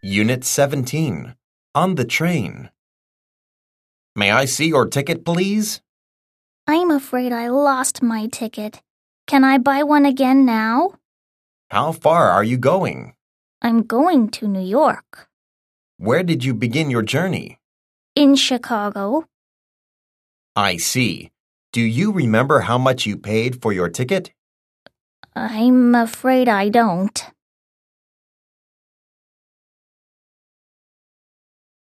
Unit 17. On the train. May I see your ticket, please? I'm afraid I lost my ticket. Can I buy one again now? How far are you going? I'm going to New York. Where did you begin your journey? In Chicago. I see. Do you remember how much you paid for your ticket? I'm afraid I don't.